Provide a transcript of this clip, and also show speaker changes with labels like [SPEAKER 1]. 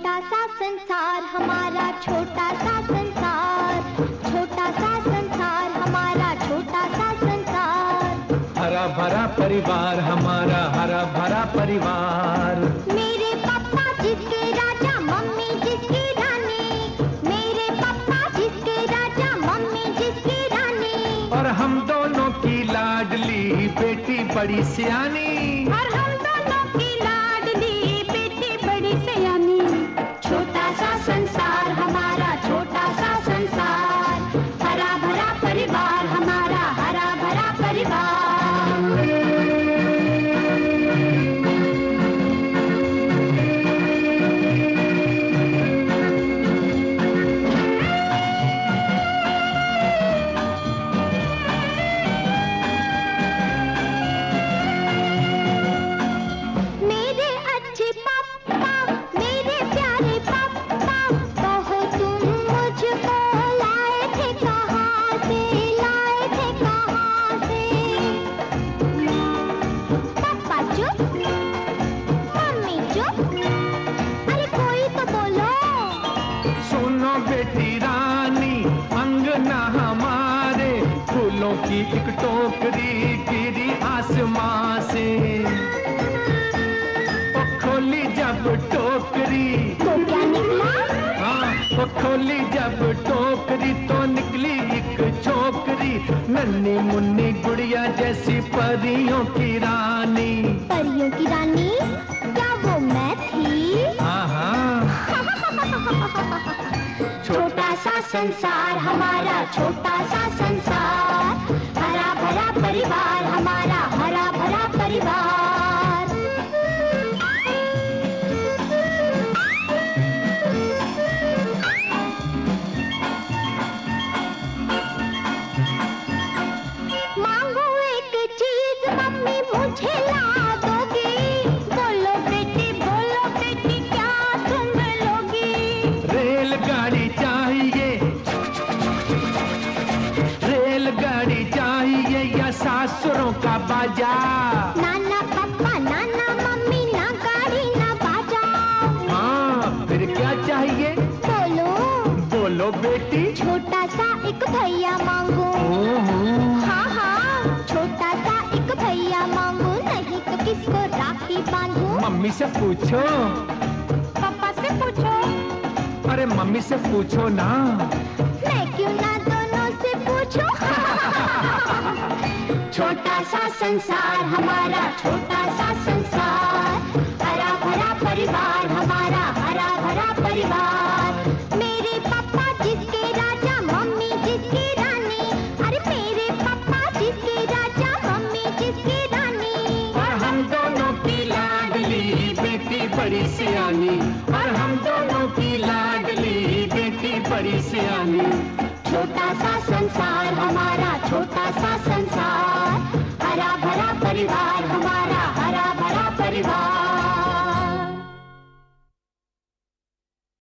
[SPEAKER 1] छोटा सा संसार हमारा, छोटा सा संसार, छोटा सा संसार हमारा, छोटा सा संसार।
[SPEAKER 2] हरा भरा परिवार हमारा, हरा भरा परिवार।
[SPEAKER 1] मेरे पापा जिसके राजा, मम्मी जिसकी रानी, मेरे पापा जिसके राजा, मम्मी जिसकी रानी।
[SPEAKER 2] और हम दोनों की लाडली बेटी बड़ी सियानी,
[SPEAKER 1] और हम दोनों की लाडली बेटी बड़ी सियानी। छोटा सा संसार हमारा, छोटा सा संसार, हरा भरा परिवार हमारा, हरा भरा परिवार।
[SPEAKER 2] बेटी रानी अंगना हमारे, फूलों की एक टोकरी गिरी आसमां से। ओ खोली जब टोकरी
[SPEAKER 1] तो क्या निकला?
[SPEAKER 2] हाँ, ओ खोली जब टोकरी तो निकली एक छोकरी, नन्ही मुन्नी गुड़िया जैसी परियों की रानी।
[SPEAKER 1] परियों की रानी? क्या वो मैं थी?
[SPEAKER 2] हाँ हाँ।
[SPEAKER 1] छोटा सा संसार हमारा, छोटा सा संसार, हरा भरा परिवार हमारा, हरा भरा परिवार। मांगो एक चीज मम्मी मुझे ला दोगी, बोलो बेटी क्या तुम लोगी?
[SPEAKER 2] रेलगाड़ी चाहिए, रेलगाड़ी चाहिए या सासुरों का बाजा?
[SPEAKER 1] नाना पापा नाना मम्मी, ना गाड़ी ना बाजा।
[SPEAKER 2] हाँ, फिर क्या चाहिए?
[SPEAKER 1] बोलो
[SPEAKER 2] बोलो बेटी।
[SPEAKER 1] छोटा सा एक भैया मांगो। हाँ हाँ, छोटा सा एक भैया मांगो, नहीं तो किसको राखी बांधूं?
[SPEAKER 2] मम्मी से पूछो।
[SPEAKER 1] पापा से पूछो।
[SPEAKER 2] अरे मम्मी से पूछो ना।
[SPEAKER 1] मैं क्यों ना दोनों से पूछूं? छोटा सा संसार हमारा, छोटा सा संसार, हरा भरा परिवार हमारा, हरा भरा परिवार। मेरे पापा जिसके राजा, मम्मी जिसकी रानी, अरे मेरे पापा जिसके राजा, मम्मी जिसकी रानी।
[SPEAKER 2] और हम दोनों की लाडली बेटी बड़ी सियानी, और हम दोनों की लाडली बेटी बड़ी सियानी।
[SPEAKER 1] छोटा सा संसार हमारा, छोटा सा संसार, हरा भरा परिवार